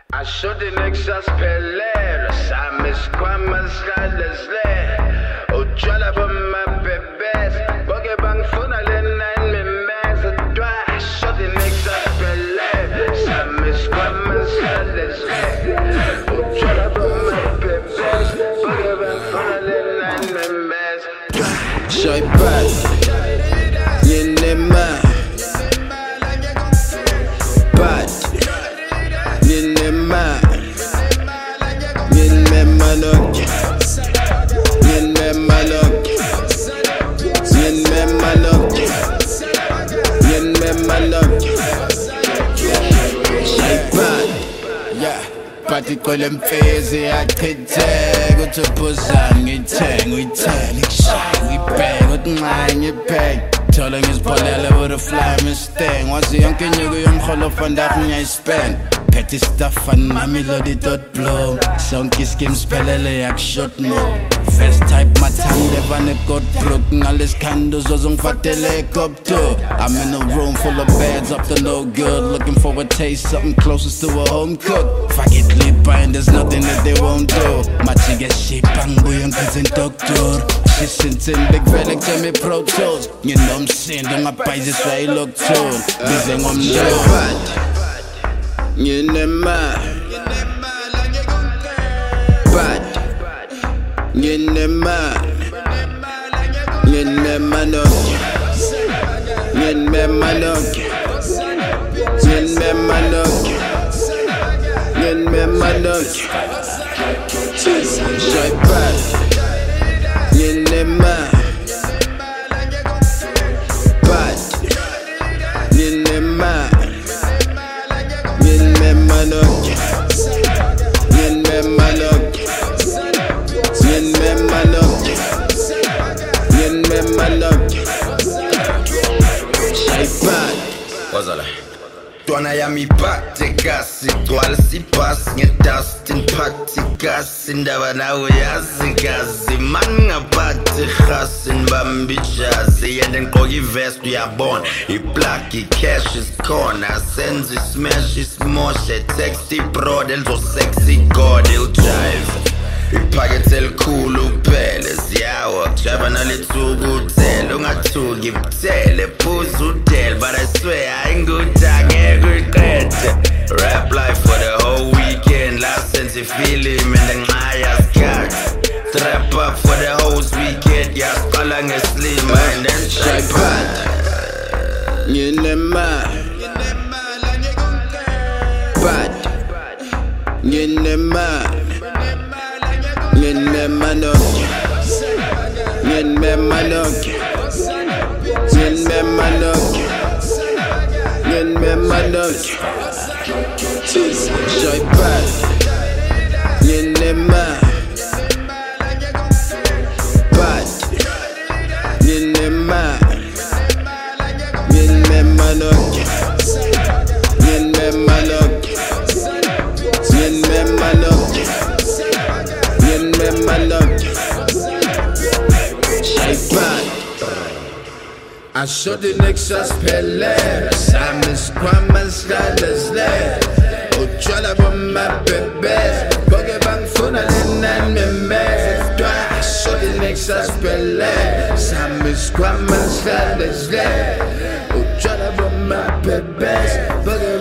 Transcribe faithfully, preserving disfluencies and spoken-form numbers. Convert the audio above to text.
I shouldn't exasperate, sami squamas galesle. Ujala bama bebes, boge bang funa lena me mez. I shouldn't exasperate, sami squamas galesle. Ujala bama bebes, boge bang funa lena me mez. Soy bad, yene ma. Bad. Party call him Fizzy, I could tag. Go to Busan, we tag, we tag, we shine, we bang, with mine, you bang. Telling his Palela with a fly mistake. Once the young king, you go young hollow fund that I spend. Petty stuff and my melody dot blow. Sonky skim spellele yak shot mo. First type my tongue never ne got broken. All these candles was on fat helicopter. I'm in a room full of beds up to no good. Looking for a taste, something closest to a home cook. Fuck it, lip and there's nothing that they won't do. My chick shit bang boy and cousin doctor. She sent in big relic to me pro tools. You know I'm saying, don't my pies this way look too. Busy on the you never bad, you never, you never know, you never know, you never know, you never know. Soy bad, you never bad, you never. Twana ya mipate kasi twala sipas ngedustin party kasi ndaba nawe yazi kazi manga party khasin bambijazi yende ngqoka ivest uyabona iblack icash is corner senze smash ismoshe text ibroad elzo sexy god il drive iphakethe elikhulu kuphela siyawa driver nalithukuthela ungathuki ibuthele phuza udele but I swear I ain't good angeke uyiqede rap life for the whole weekend last sense ifilm and ngenqaya skhathi trap up for the whole weekend yasiqala ngeslim and then try bad nginema bad nginema Yen me manok, yen me manok, yen me manok, yen me manok. Soy bad, yen me ma, bad, yen me ma, yen me manok, yen me manok, yen me manok. I shouldn't exasperate, sami squamas galesle. Ujala bama bebes, boge bang funa lena me mez. I shouldn't exasperate, sami squamas galesle. Ujala bama bebes, boge